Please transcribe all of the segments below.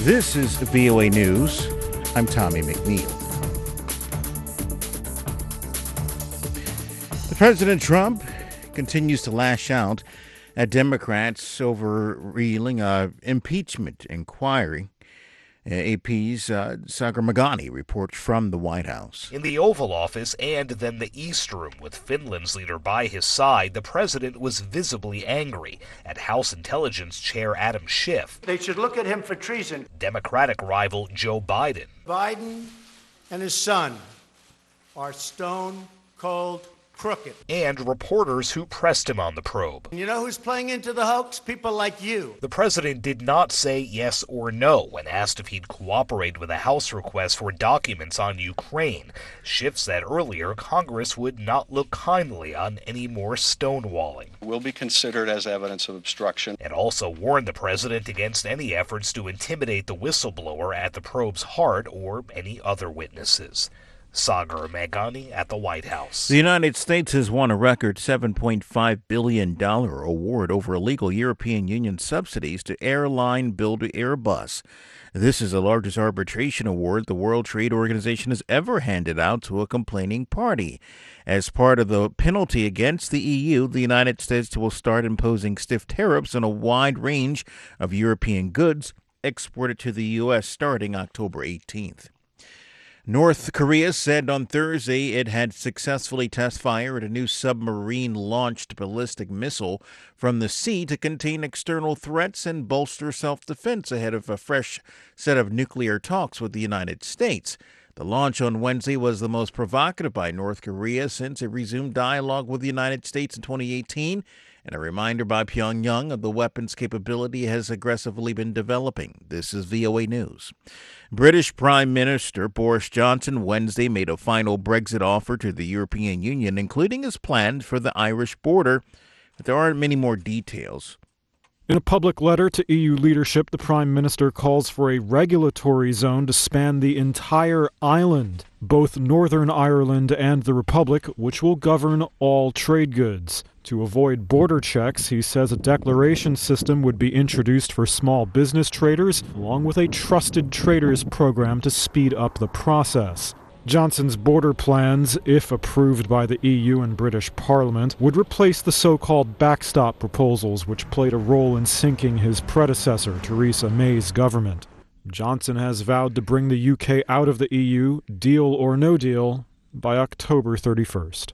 This is VOA News. I'm Tommy McNeil. President Trump continues to lash out at Democrats over reeling impeachment inquiry. AP's Sagar Meghani reports from the White House. In the Oval Office and then the East Room, with Finland's leader by his side, the president was visibly angry at House Intelligence Chair Adam Schiff. They should look at him for treason. Democratic rival Joe Biden. Biden and his son are stone cold crooked. And reporters who pressed him on the probe. You know who's playing into the hoax? People like you. The president did not say yes or no when asked if he'd cooperate with a House request for documents on Ukraine. Schiff said earlier Congress would not look kindly on any more stonewalling. Will be considered as evidence of obstruction. And also warned the president against any efforts to intimidate the whistleblower at the probe's heart or any other witnesses. Sagar Meghani at the White House. The United States has won a record $7.5 billion award over illegal European Union subsidies to airline builder Airbus. This is the largest arbitration award the World Trade Organization has ever handed out to a complaining party. As part of the penalty against the EU, the United States will start imposing stiff tariffs on a wide range of European goods exported to the U.S. starting October 18th. North Korea said on Thursday it had successfully test-fired a new submarine-launched ballistic missile from the sea to contain external threats and bolster self-defense ahead of a fresh set of nuclear talks with the United States. The launch on Wednesday was the most provocative by North Korea since it resumed dialogue with the United States in 2018, and a reminder by Pyongyang of the weapons capability has aggressively been developing. This is VOA News. British Prime Minister Boris Johnson Wednesday made a final Brexit offer to the European Union, including his plans for the Irish border, but there aren't many more details. In a public letter to EU leadership, the Prime Minister calls for a regulatory zone to span the entire island, both Northern Ireland and the Republic, which will govern all trade goods. To avoid border checks, he says a declaration system would be introduced for small business traders, along with a trusted traders program to speed up the process. Johnson's border plans, if approved by the EU and British Parliament, would replace the so-called backstop proposals, which played a role in sinking his predecessor, Theresa May's government. Johnson has vowed to bring the UK out of the EU, deal or no deal, by October 31st.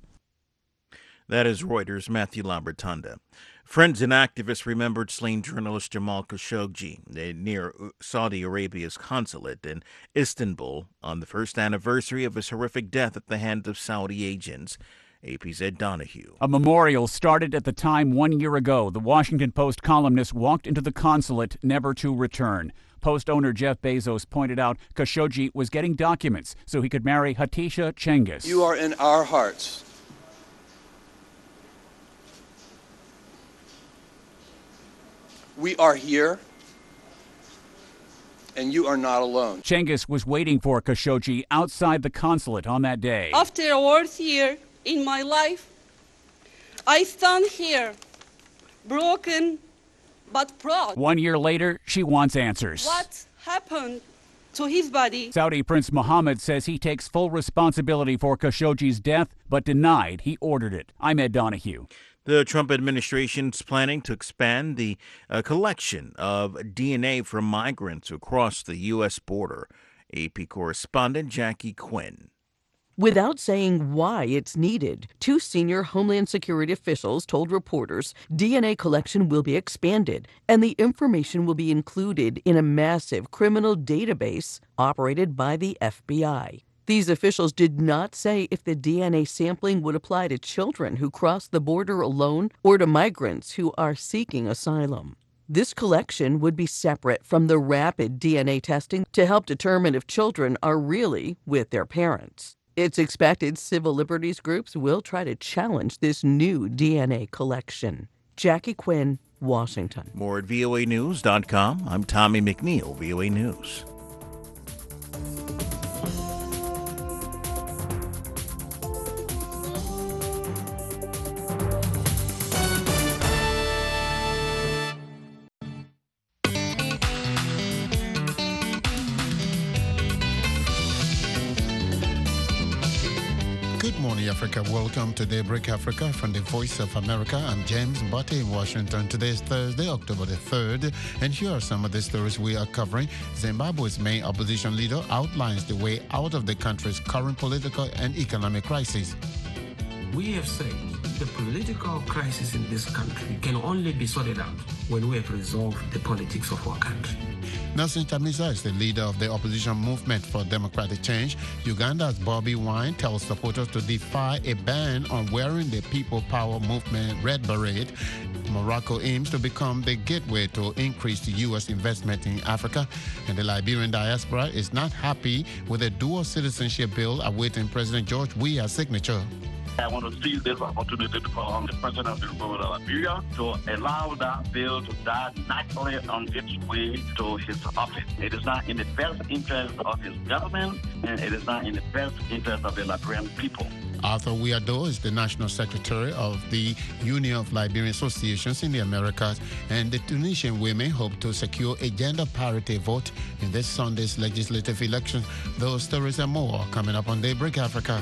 That is Reuters' Matthew Lambertanda. Friends and activists remembered slain journalist Jamal Khashoggi near Saudi Arabia's consulate in Istanbul on the first anniversary of his horrific death at the hands of Saudi agents. AP's Ed Donahue. A memorial started at the time 1 year ago. The Washington Post columnist walked into the consulate, never to return. Post owner Jeff Bezos pointed out Khashoggi was getting documents so he could marry Hatisha Cengiz. You are in our hearts. We are here, and you are not alone. Cengiz was waiting for Khashoggi outside the consulate on that day. After a worst year in my life, I stand here, broken but proud. 1 year later, she wants answers. What happened to his body? Saudi Prince Mohammed says he takes full responsibility for Khashoggi's death, but denied he ordered it. I'm Ed Donahue. The Trump administration's planning to expand the collection of DNA from migrants across the U.S. border. AP correspondent Jackie Quinn. Without saying why it's needed, two senior Homeland Security officials told reporters DNA collection will be expanded and the information will be included in a massive criminal database operated by the FBI. These officials did not say if the DNA sampling would apply to children who cross the border alone or to migrants who are seeking asylum. This collection would be separate from the rapid DNA testing to help determine if children are really with their parents. It's expected civil liberties groups will try to challenge this new DNA collection. Jackie Quinn, Washington. More at voanews.com. I'm Tommy McNeil, VOA News. Africa. Welcome to Daybreak Africa from the Voice of America. I'm James Mbote in Washington. Today is Thursday, October the 3rd, and here are some of the stories we are covering. Zimbabwe's main opposition leader outlines the way out of the country's current political and economic crisis. We have said the political crisis in this country can only be sorted out when we have resolved the politics of our country. Nelson Chamisa is the leader of the opposition movement for democratic change. Uganda's Bobby Wine tells supporters to defy a ban on wearing the People Power movement red beret. Morocco aims to become the gateway to increase the U.S. investment in Africa. And the Liberian diaspora is not happy with a dual citizenship bill awaiting President George Weah's signature. I want to seize this opportunity to call on the President of the Republic of Liberia to allow that bill to die naturally on its way to his office. It is not in the best interest of his government, and it is not in the best interest of the Liberian people. Arthur Weado is the National Secretary of the Union of Liberian Associations in the Americas, and the Tunisian women hope to secure a gender parity vote in this Sunday's legislative election. Those stories and more coming up on Daybreak Africa.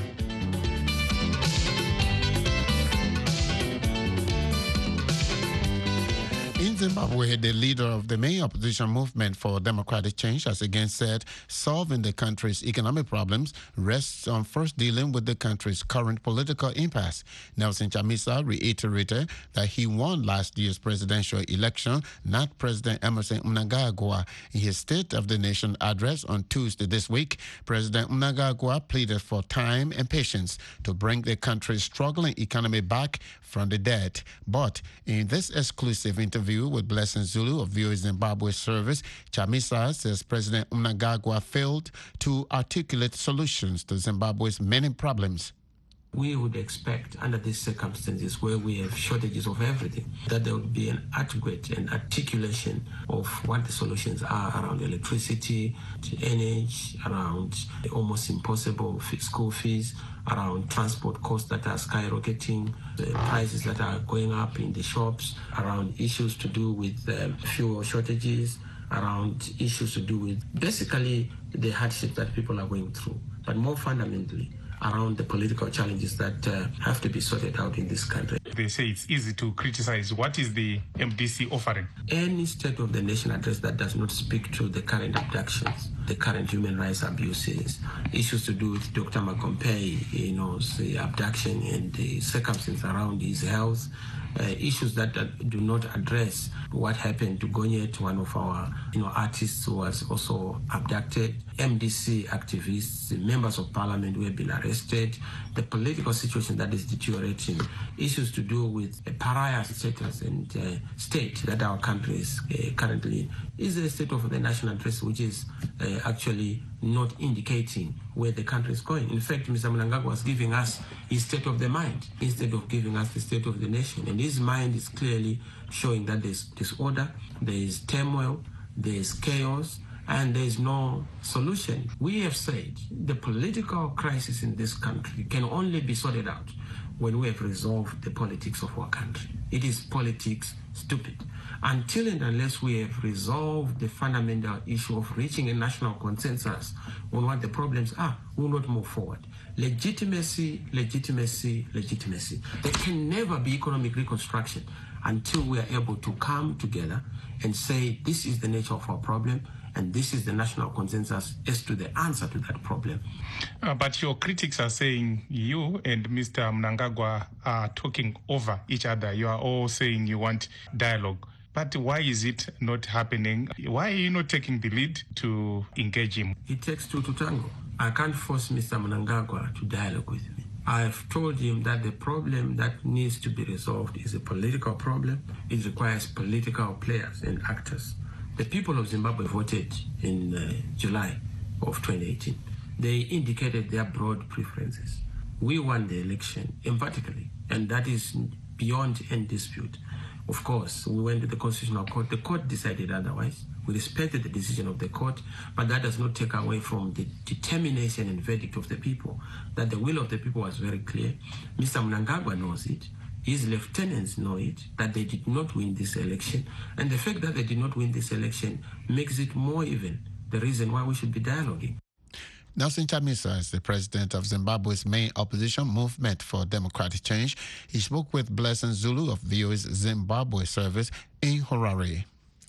In Zimbabwe, the leader of the main opposition movement for democratic change has again said solving the country's economic problems rests on first dealing with the country's current political impasse. Nelson Chamisa reiterated that he won last year's presidential election, not President Emmerson Mnangagwa. In his State of the Nation address on Tuesday this week, President Mnangagwa pleaded for time and patience to bring the country's struggling economy back from the dead. But in this exclusive interview with Blessing Zulu of VOA Zimbabwe Service, Chamisa says President Mnangagwa failed to articulate solutions to Zimbabwe's many problems. We would expect, under these circumstances where we have shortages of everything, that there would be an adequate and articulation of what the solutions are around electricity, energy, around the almost impossible school fees, around transport costs that are skyrocketing, the prices that are going up in the shops, around issues to do with fuel shortages, around issues to do with basically the hardship that people are going through, but more fundamentally, around the political challenges that have to be sorted out in this country. They say it's easy to criticize. What is the MDC offering? Any State of the Nation address that does not speak to the current abductions, the current human rights abuses, issues to do with Dr. Makompei, the abduction and the circumstances around his health, issues that do not address what happened to Gonyet, one of our artists who was also abducted, MDC activists, members of parliament who have been arrested, the political situation that is deteriorating, issues to do with a pariah status and state that our country is currently is a state of the national address which is actually not indicating where the country is going. In fact, Mr. Mnangagwa was giving us his state of the mind instead of giving us the state of the nation. And his mind is clearly showing that there's disorder, there is turmoil, there is chaos, and there is no solution. We have said the political crisis in this country can only be sorted out when we have resolved the politics of our country. It is politics stupid. Until and unless we have resolved the fundamental issue of reaching a national consensus on what the problems are, we will not move forward. Legitimacy, legitimacy, legitimacy. There can never be economic reconstruction until we are able to come together and say this is the nature of our problem and this is the national consensus as to the answer to that problem. But your critics are saying you and Mr. Mnangagwa are talking over each other. You are all saying you want dialogue. But why is it not happening? Why are you not taking the lead to engage him? It takes two to tango. I can't force Mr. Mnangagwa to dialogue with me. I've told him that the problem that needs to be resolved is a political problem. It requires political players and actors. The people of Zimbabwe voted in July of 2018. They indicated their broad preferences. We won the election emphatically, and that is beyond any dispute. Of course, we went to the Constitutional Court. The court decided otherwise. We respected the decision of the court, but that does not take away from the determination and verdict of the people, that the will of the people was very clear. Mr. Mnangagwa knows it. His lieutenants know it, that they did not win this election. And the fact that they did not win this election makes it more even the reason why we should be dialoguing. Nelson Chamisa is the president of Zimbabwe's main opposition movement for democratic change. He spoke with Blessing Zulu of VOA's Zimbabwe service in Harare.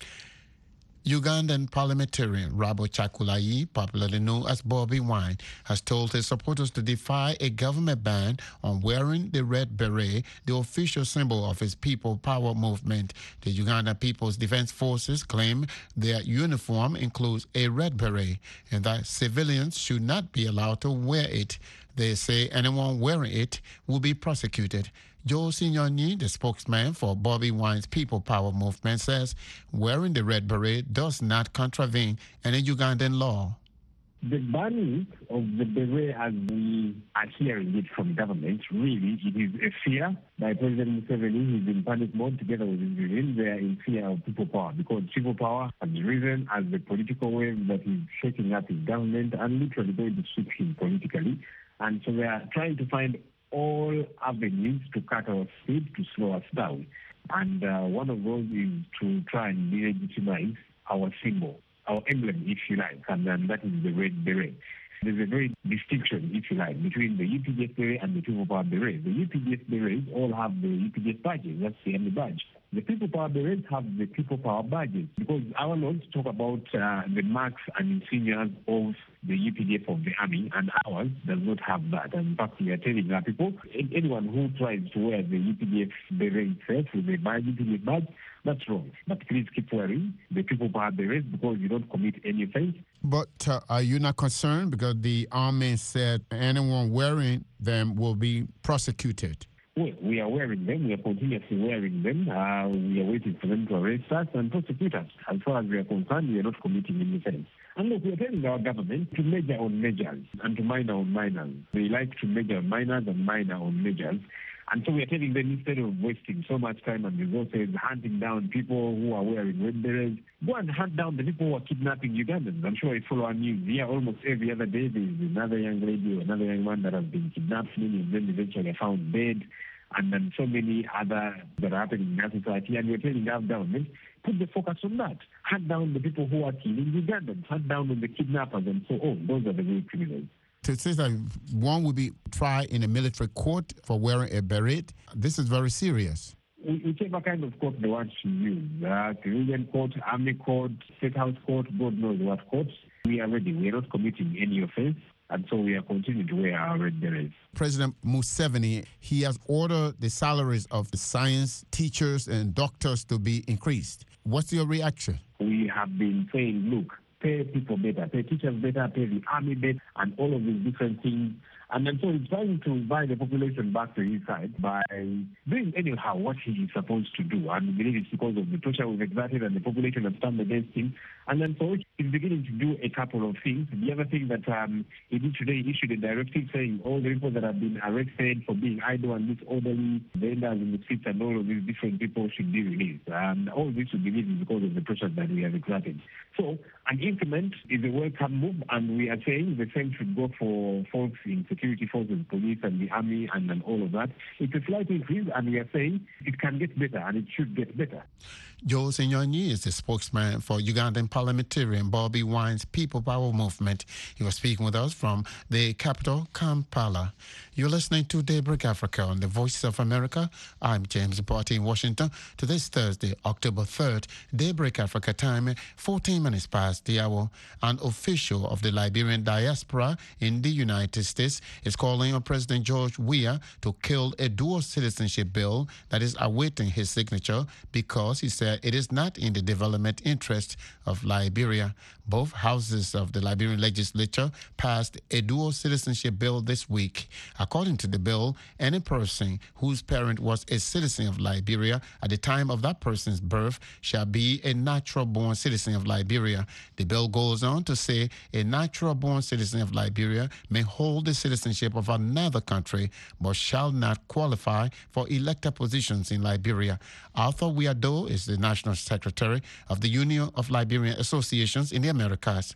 Ugandan parliamentarian Rabo Chakulai, popularly known as Bobby Wine, has told his supporters to defy a government ban on wearing the red beret, the official symbol of his People Power movement. The Ugandan People's Defense Forces claim their uniform includes a red beret and that civilians should not be allowed to wear it. They say anyone wearing it will be prosecuted. Joe Signoni, the spokesman for Bobby Wine's People Power movement, says wearing the red beret does not contravene any Ugandan law. The banning of the beret, as we are hearing it from government, really it is a fear by President Museveni. He's in panic mode together with his regime. They are in fear of people power because people power has risen as the political wave that is shaking up his government and literally going to sweep him politically. And so they are trying to find all avenues to cut our speed, to slow us down. And one of those is to try and delegitimize our symbol, our emblem, if you like, and then that is the red beret. There's a very distinction, if you like, between the UPDF beret and the People Power beret. The UPDF berets all have the UPDF badges. That's the only badge. The People Power berets have the People Power badges because our laws talk about the marks and insignias of the UPDF of the army, and ours does not have that. And in fact, we are telling our people, anyone who tries to wear the UPDF beret itself with the UPDF badge, that's wrong. But please keep wearing the People Power berets because you don't commit any offense. But are you not concerned because the army said anyone wearing them will be prosecuted? Well, we are wearing them. We are continuously wearing them. We are waiting for them to arrest us and prosecute us. As far as we are concerned, we are not committing any offense. And look, we are telling our government to measure on measures and to minor on minors. They like to measure on minors and minor on measures. And so we are telling them, instead of wasting so much time and resources hunting down people who are wearing red berets, go and hunt down the people who are kidnapping Ugandans. I'm sure you follow our news here. Almost every other day there is another young lady or another young man that has been kidnapped. Many of them eventually are found dead. And then so many other that are happening in our society. And we're telling our government, put the focus on that. Hunt down the people who are killing Ugandans. Hunt down on the kidnappers and so on. Those are the real criminals. It says that one will be tried in a military court for wearing a beret. This is very serious. Whichever kind of court they want to use, civilian court, army court, state house court, God knows what courts, we are ready. We are not committing any offense. And so we are continuing to wear our red berets. President Museveni, he has ordered the salaries of the science teachers and doctors to be increased. What's your reaction? We have been saying, look, pay people better, pay teachers better, pay the army better, and all of these different things. And then so he's trying to buy the population back to his side by doing anyhow what he is supposed to do. And we believe it's because of the pressure we've exerted and the population have turned against him. And then so he's beginning to do a couple of things. The other thing that he did today, he issued a directive saying all the people that have been arrested for being idle and disorderly, vendors in the streets and all of these different people should be released. And all this we believe is because of the pressure that we have exerted. So an increment is a welcome move, and we are saying the same should go for folks in security forces, police and the army and all of that. It's a slight increase, and we are saying it can get better, and it should get better. Joe Signoni is the spokesman for Ugandan parliamentarian Bobby Wine's People Power movement. He was speaking with us from the capital, Kampala. You're listening to Daybreak Africa on the Voices of America. I'm James Barty in Washington. Today's Thursday, October 3rd, Daybreak Africa time, 14 minutes past the hour. An official of the Liberian diaspora in the United States is calling on President George Weah to kill a dual citizenship bill that is awaiting his signature because he said it is not in the development interest of Liberia. Both houses of the Liberian legislature passed a dual citizenship bill this week. According to the bill, any person whose parent was a citizen of Liberia at the time of that person's birth shall be a natural-born citizen of Liberia. The bill goes on to say a natural-born citizen of Liberia may hold the citizenship of another country but shall not qualify for elected positions in Liberia. Arthur Wiado is the National Secretary of the Union of Liberian Associations in the Americas.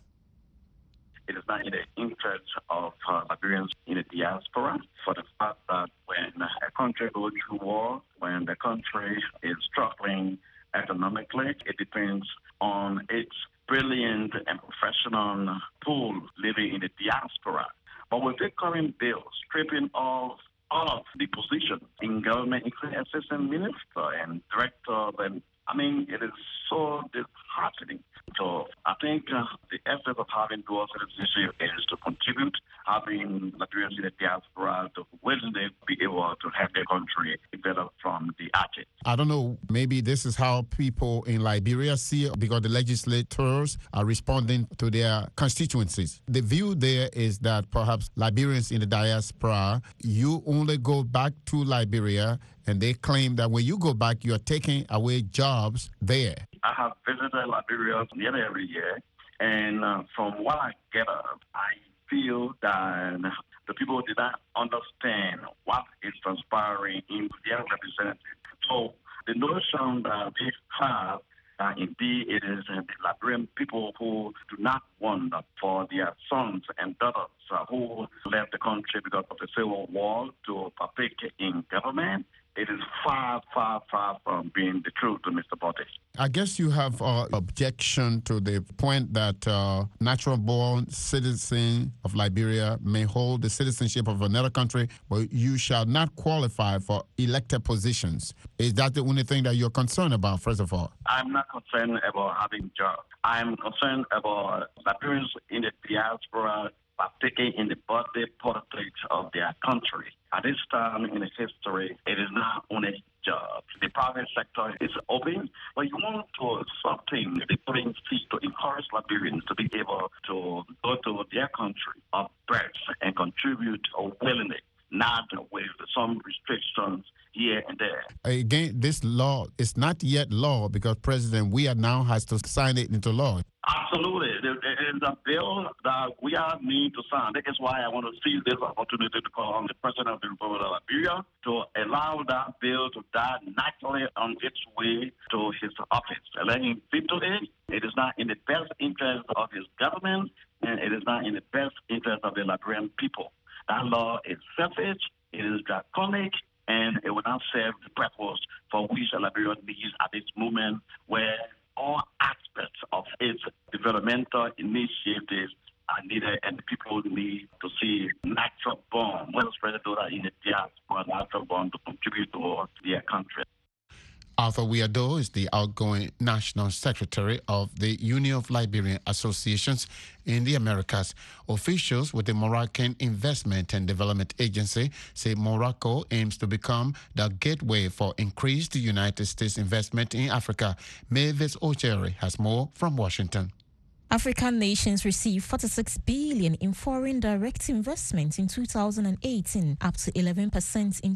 It is not in the interest of Liberians in the diaspora for the fact that when a country goes through war, when the country is struggling economically, it depends on its brilliant and professional pool living in the diaspora. But with the current bill, stripping off all of the positions in government, including assistant minister and director, and I mean, it is so disheartening. So I think the essence of having dual citizenship is to contribute, having Liberians in the diaspora to willingly be able to help their country develop from the outset. I don't know, maybe this is how people in Liberia see it, because the legislators are responding to their constituencies. The view there is that perhaps Liberians in the diaspora, you only go back to Liberia, and they claim that when you go back, you're taking away jobs there. I have visited Liberia nearly every year, and from what I gather, I feel that the people did not understand what is transpiring in their representatives. So the notion that they have, indeed, it is the Liberian people who do not want for their sons and daughters who left the country because of the Civil War to partake in government. It is far, far, far from being the truth, Mr. Botis. I guess you have objection to the point that natural-born citizens of Liberia may hold the citizenship of another country, but you shall not qualify for elected positions. Is that the only thing that you're concerned about, first of all? I'm not concerned about having jobs. I'm concerned about Liberians in the diaspora partaking in the birthday politics of their country. At this time in its history, it is not only a job. The private sector is open, but you want to something, the putting feet to encourage Liberians to be able to go to their country of birth and contribute willingly, not with some restrictions here and there. Again, this law is not yet law because President Weah now has to sign it into law. Absolutely. It is a bill that we are need to sign. That is why I want to seize this opportunity to call on the President of the Republic of Liberia to allow that bill to die naturally on its way to his office. Let him veto it. It is not in the best interest of his government, and it is not in the best interest of the Liberian people. That law is selfish, it is draconic, and it will not serve the purpose for which Liberia needs at this moment, where all aspects of its developmental initiatives are needed, and people need to see natural born, well spread in the diaspora, natural born to contribute to their country. Arthur Weah is the outgoing National Secretary of the Union of Liberian Associations in the Americas. Officials with the Moroccan Investment and Development Agency say Morocco aims to become the gateway for increased United States investment in Africa. Mavis Ochere has more from Washington. African nations received $46 billion in foreign direct investment in 2018, up to 11% in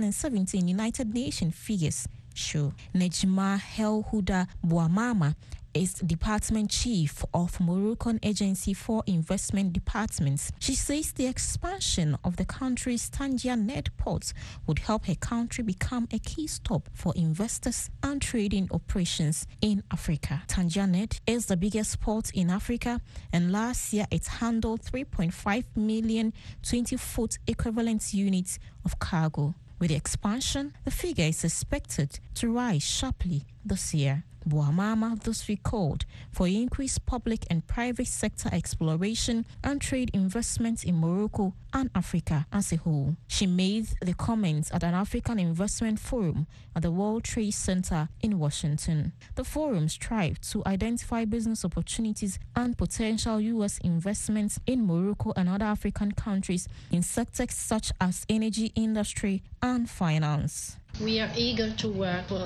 2017, United Nations figures show. Nejma Helhuda Bouamama is Department Chief of Moroccan Agency for Investment Departments. She says the expansion of the country's Tangier port would help her country become a key stop for investors and trading operations in Africa. Tangier is the biggest port in Africa, and last year it handled 3.5 million 20-foot equivalent units of cargo. With the expansion, the figure is expected to rise sharply this year. Bouamama thus recalled for increased public and private sector exploration and trade investments in Morocco and Africa as a whole. She made the comments at an African Investment Forum at the World Trade Center in Washington. The forum strived to identify business opportunities and potential U.S. investments in Morocco and other African countries in sectors such as energy industry and finance. We are eager to work for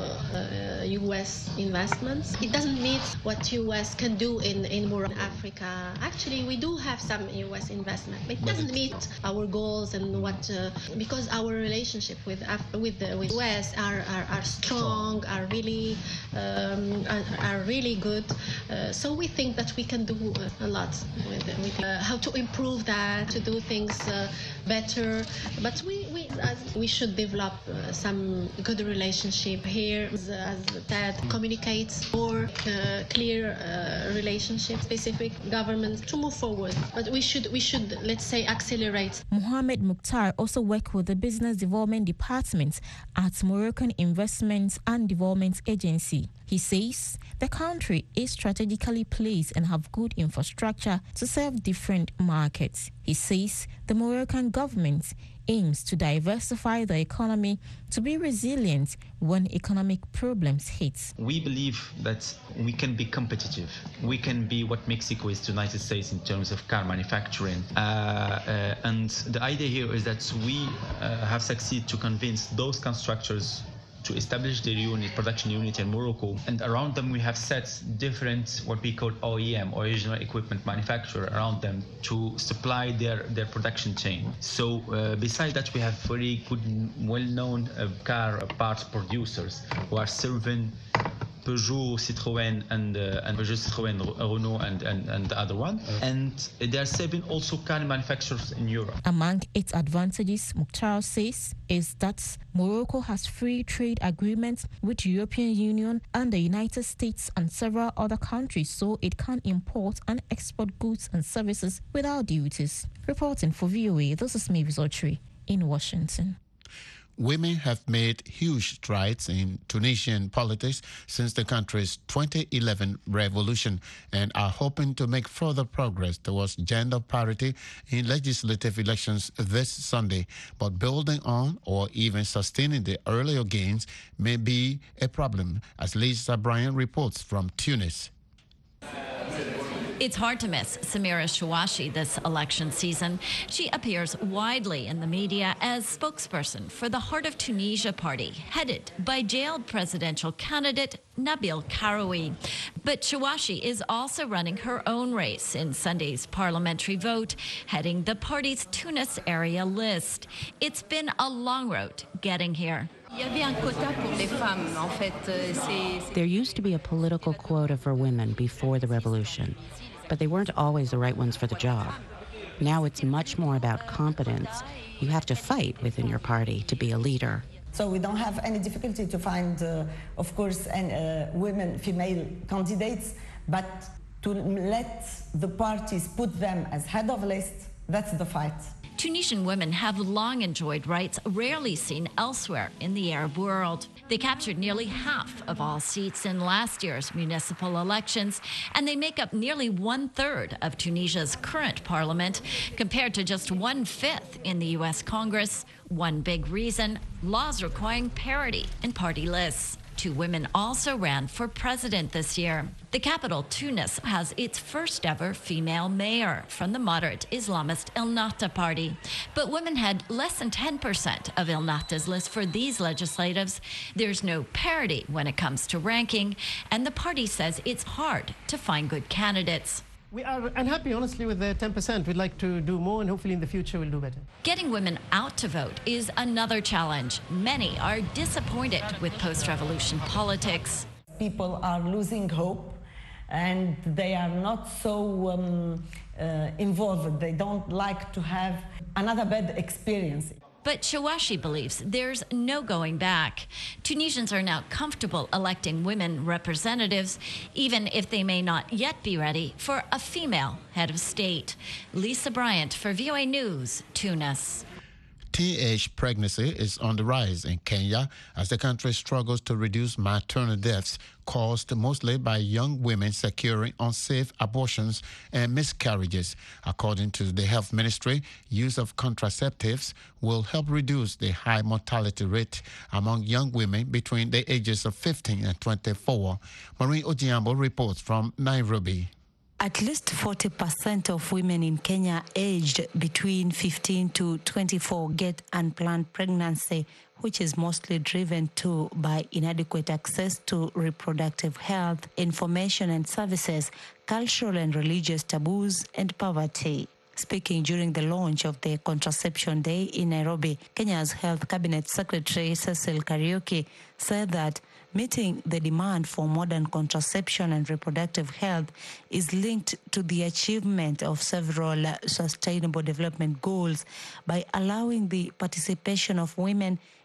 U.S. investments. It doesn't mean what U.S. can do in Morocco, Africa. Actually, we do have some U.S. investment, but it doesn't meet our goals and what because our relationship with U.S. are strong, are really good. So we think that we can do a lot with how to improve that, to do things better. But we should develop some good relationship here, that communicates more clear relationship, specific government to move forward. But we should, let's say, accelerate. Mohamed Mukhtar also worked with the Business Development Department at Moroccan Investment and Development Agency. He says the country is strategically placed and have good infrastructure to serve different markets. He says the Moroccan government aims to diversify the economy to be resilient when economic problems hit. We believe that we can be competitive. We can be what Mexico is to the United States in terms of car manufacturing. And the idea here is that we have succeeded to convince those constructors to establish their production unit in Morocco, and around them we have set different what we call OEM, original equipment manufacturer, around them to supply their production chain. So besides that, we have very good, well-known car parts producers who are serving Peugeot, Citroën, and Peugeot, Citroën, Renault, and the other one. And they are serving also car manufacturers in Europe. Among its advantages, Mukhtar says, is that Morocco has free trade agreements with the European Union and the United States and several other countries, so it can import and export goods and services without duties. Reporting for VOA, this is Mavis Ochri in Washington. Women have made huge strides in Tunisian politics since the country's 2011 revolution and are hoping to make further progress towards gender parity in legislative elections this Sunday. But building on or even sustaining the earlier gains may be a problem, as Lisa Bryan reports from Tunis. It's hard to miss Samira Chouachi this election season. She appears widely in the media as spokesperson for the Heart of Tunisia party, headed by jailed presidential candidate Nabil Karoui. But Chouachi is also running her own race in Sunday's parliamentary vote, heading the party's Tunis area list. It's been a long road getting here. There used to be a political quota for women before the revolution, but they weren't always the right ones for the job. Now it's much more about competence. You have to fight within your party to be a leader. So we don't have any difficulty to find, of course, women, female candidates, but to let the parties put them as head of list, that's the fight. Tunisian women have long enjoyed rights rarely seen elsewhere in the Arab world. They captured nearly half of all seats in last year's municipal elections, and they make up nearly 1/3 of Tunisia's current parliament, compared to just 1/5 in the U.S. Congress. One big reason, laws requiring parity in party lists. 2 women also ran for president this year. The capital, Tunis, has its first ever female mayor from the moderate Islamist Ennahda party. But women had less than 10% of Ennahda's list for these legislatives. There's no parity when it comes to ranking, and the party says it's hard to find good candidates. We are unhappy, honestly, with the 10%. We'd like to do more, and hopefully in the future we'll do better. Getting women out to vote is another challenge. Many are disappointed with post-revolution politics. People are losing hope, and they are not so involved. They don't like to have another bad experience. But Chouachi believes there's no going back. Tunisians are now comfortable electing women representatives, even if they may not yet be ready for a female head of state. Lisa Bryant for VOA News, Tunis. Teenage pregnancy is on the rise in Kenya as the country struggles to reduce maternal deaths caused mostly by young women securing unsafe abortions and miscarriages. According to the health ministry, use of contraceptives will help reduce the high mortality rate among young women between the ages of 15 and 24. Maureen Ojiambo reports from Nairobi. At least 40% of women in Kenya aged between 15 to 24 get unplanned pregnancy, which is mostly driven by inadequate access to reproductive health, information and services, cultural and religious taboos, and poverty. Speaking during the launch of the Contraception Day in Nairobi, Kenya's Health Cabinet Secretary Cecil Kariuki said that meeting the demand for modern contraception and reproductive health is linked to the achievement of several sustainable development goals by allowing the participation of women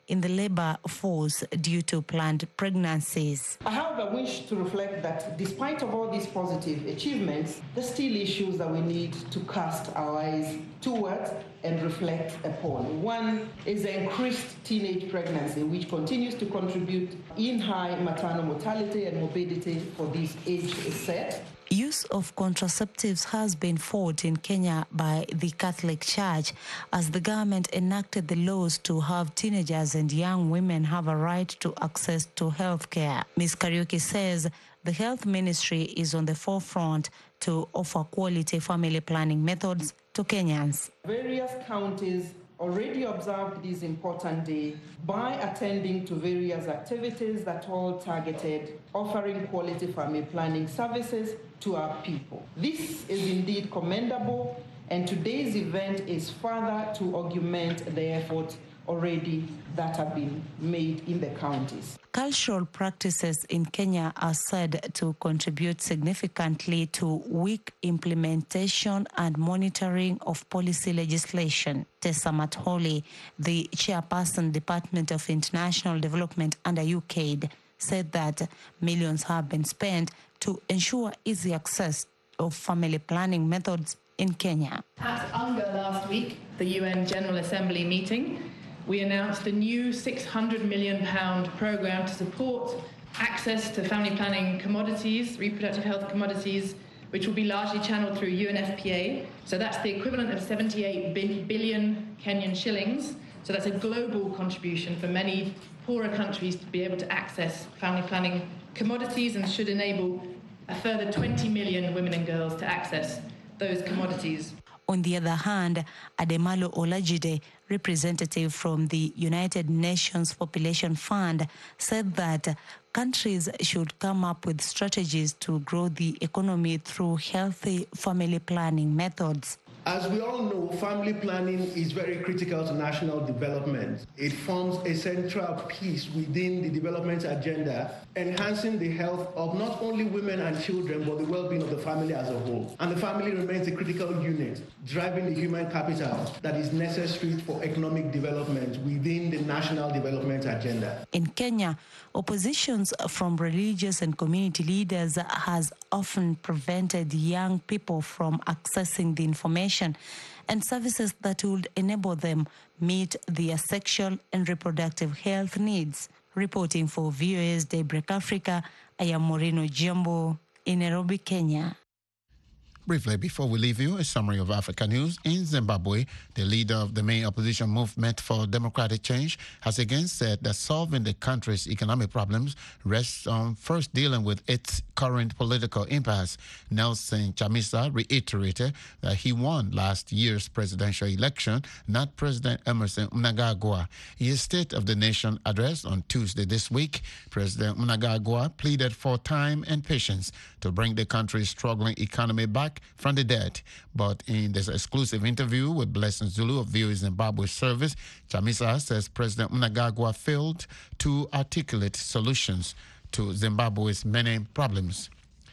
in the labor force due to planned pregnancies. I however wish to reflect that despite of all these positive achievements, there's still issues that we need to cast our eyes towards and reflect upon. One is the increased teenage pregnancy, which continues to contribute in high maternal mortality and morbidity for this age set. Use of contraceptives has been fought in Kenya by the Catholic Church as the government enacted the laws to have teenagers and young women have a right to access to health care. Ms. Kariuki says the health ministry is on the forefront to offer quality family planning methods to Kenyans. Various counties already observed this important day by attending to various activities that all targeted offering quality family planning services to our people. This is indeed commendable, and today's event is further to augment the efforts already that have been made in the counties. Cultural practices in Kenya are said to contribute significantly to weak implementation and monitoring of policy legislation. Tessa Matholi, the chairperson, Department of International Development under UKAID, said that millions have been spent to ensure easy access of family planning methods in Kenya. At UNGA last week, the UN General Assembly meeting, we announced a new £600 million programme to support access to family planning commodities, reproductive health commodities, which will be largely channeled through UNFPA. So that's the equivalent of 78 billion Kenyan shillings. So that's a global contribution for many poorer countries to be able to access family planning commodities, and should enable a further 20 million women and girls to access those commodities. On the other hand, Ademalo Olajide, representative from the United Nations Population Fund, said that countries should come up with strategies to grow the economy through healthy family planning methods. As we all know, family planning is very critical to national development. It forms a central piece within the development agenda, enhancing the health of not only women and children, but the well-being of the family as a whole. And the family remains a critical unit, driving the human capital that is necessary for economic development within the national development agenda. In Kenya, oppositions from religious and community leaders has often prevented young people from accessing the information and services that would enable them meet their sexual and reproductive health needs. Reporting for VOA's Daybreak Africa, I am Moreno Jumbo in Nairobi, Kenya. Briefly, before we leave you, a summary of Africa news. In Zimbabwe, the leader of the main opposition movement for democratic change has again said that solving the country's economic problems rests on first dealing with its current political impasse. Nelson Chamisa reiterated that he won last year's presidential election, not President Emmerson Mnangagwa. In his State of the Nation address on Tuesday this week, President Mnangagwa pleaded for time and patience to bring the country's struggling economy back from the dead. But in this exclusive interview with Blessing Zulu of VOA Zimbabwe service, Chamisa says President Mnangagwa failed to articulate solutions to Zimbabwe's many problems.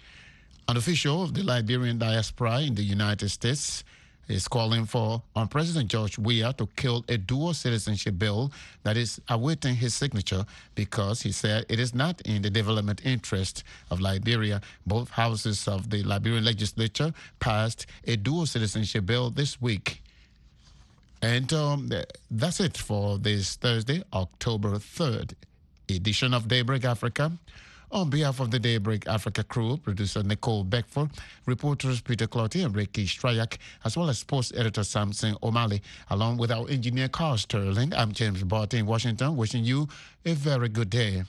An official of the Liberian diaspora in the United States is calling on President George Weah to kill a dual citizenship bill that is awaiting his signature because he said it is not in the development interest of Liberia. Both houses of the Liberian legislature passed a dual citizenship bill this week. And that's it for this Thursday, October 3rd edition of Daybreak Africa. On behalf of the Daybreak Africa crew, producer Nicole Beckford, reporters Peter Clotty and Ricky Strayak, as well as sports editor Samson O'Malley, along with our engineer Carl Sterling, I'm James Barty in Washington, wishing you a very good day.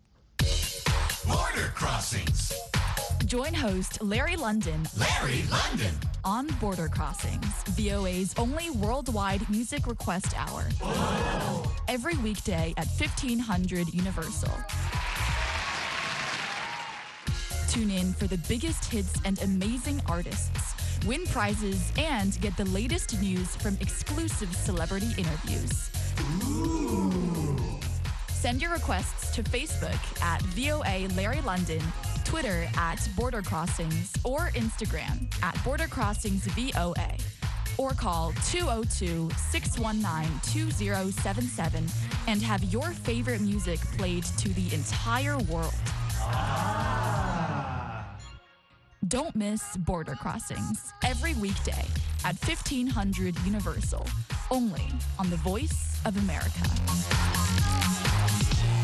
Border Crossings. Join host Larry London. On Border Crossings, VOA's only worldwide music request hour. Oh. Every weekday at 1500 Universal. Tune in for the biggest hits and amazing artists, win prizes, and get the latest news from exclusive celebrity interviews. Ooh. Send your requests to Facebook at VOA Larry London, Twitter at Border Crossings, or Instagram at Border Crossings VOA. or call 202-619-2077 and have your favorite music played to the entire world. Don't miss Border Crossings every weekday at 1500 Universal, only on the Voice of America.